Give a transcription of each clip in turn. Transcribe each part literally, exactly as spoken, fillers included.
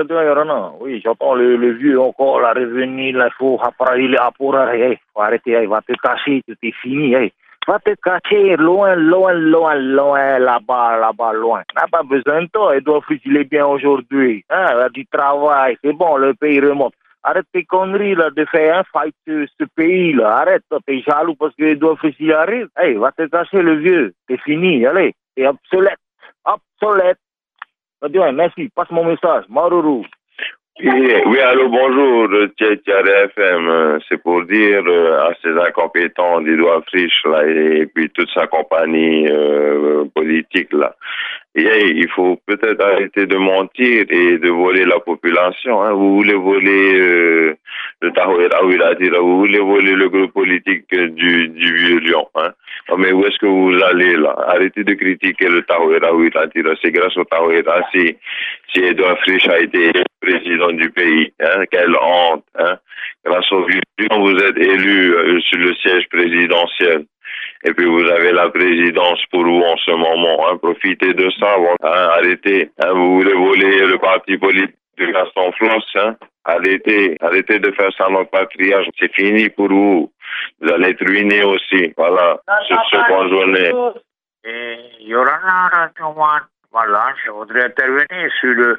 Oui, j'entends le, le vieux encore, la revenir, là, il faut après, il est à pour arrêter, faut arrêter, il va te cacher, tout est fini, hey. Va te cacher loin, loin, loin, loin, là-bas, là-bas, loin. N'a pas besoin de toi, Edouard Fritch, il est bien aujourd'hui. Hein, il a du travail, c'est bon, le pays remonte. Arrête tes conneries, là, de faire un fight ce, ce pays-là. Arrête, toi, t'es jaloux parce que Edouard Fritch, il arrive. Hey, va te cacher le vieux, c'est fini, allez, c'est obsolète, obsolète. Merci, passe mon message, Marourou. Oui, oui, allô, bonjour, Thierry F M. C'est pour dire euh, à ces incompétents d'Edouard Fritch, là, et puis toute sa compagnie euh, politique, là. Et, il faut peut-être arrêter de mentir et de voler la population. Hein. Vous voulez voler euh, le Tahoe Raouiratira, vous voulez voler le groupe politique du, du Vieux Lyon. Hein. Non, mais où est-ce que vous allez là? Arrêtez de critiquer le Tahoe Raouiratira. C'est grâce au Tahoe si, si Edouard Fritch a été président du pays. Hein. Quelle honte. Hein. Grâce au Vieux Lyon, vous êtes élu euh, sur le siège présidentiel. Et puis vous avez la présidence pour vous en ce moment. Hein. Profitez de ça. Bon, hein. Arrêtez. Hein. Vous voulez voler le parti politique de Gaston Floss. Hein. Arrêtez. Arrêtez de faire ça notre patriarche. C'est fini pour vous. Vous allez être ruinés aussi. Voilà. Sur ce bonne journée. Et Yorana, voilà, je voudrais intervenir sur le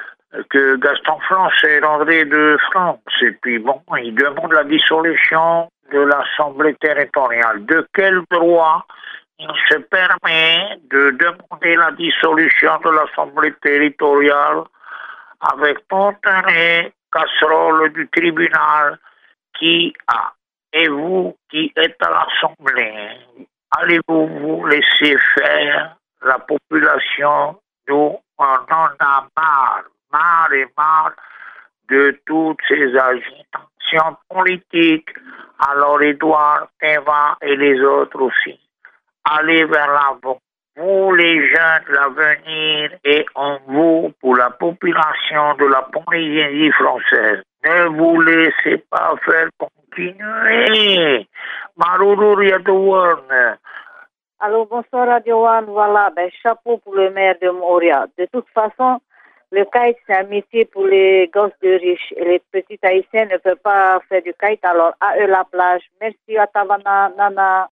que Gaston Floss est rentré de France. Et puis bon, il demande la dissolution de l'Assemblée territoriale. De quel droit il se permet de demander la dissolution de l'Assemblée territoriale avec toute les casseroles du tribunal qui a? Et vous qui êtes à l'Assemblée, allez-vous vous laisser faire? La population, nous, on en a marre, marre et marre de toutes ces agitations politiques. Alors, Edouard, Eva et les autres aussi, allez vers l'avant. Vous, les jeunes, l'avenir est en vous pour la population de la Polynésie française. Ne vous laissez pas faire continuer. Marourou Yadouane. Alors, bonsoir Radio One. Voilà, ben, chapeau pour le maire de Moria. De toute façon, le kite, c'est un métier pour les gosses de riches. Et les petits haïtiens ne peuvent pas faire du kite, alors à eux la plage. Merci à Tavana, Nana.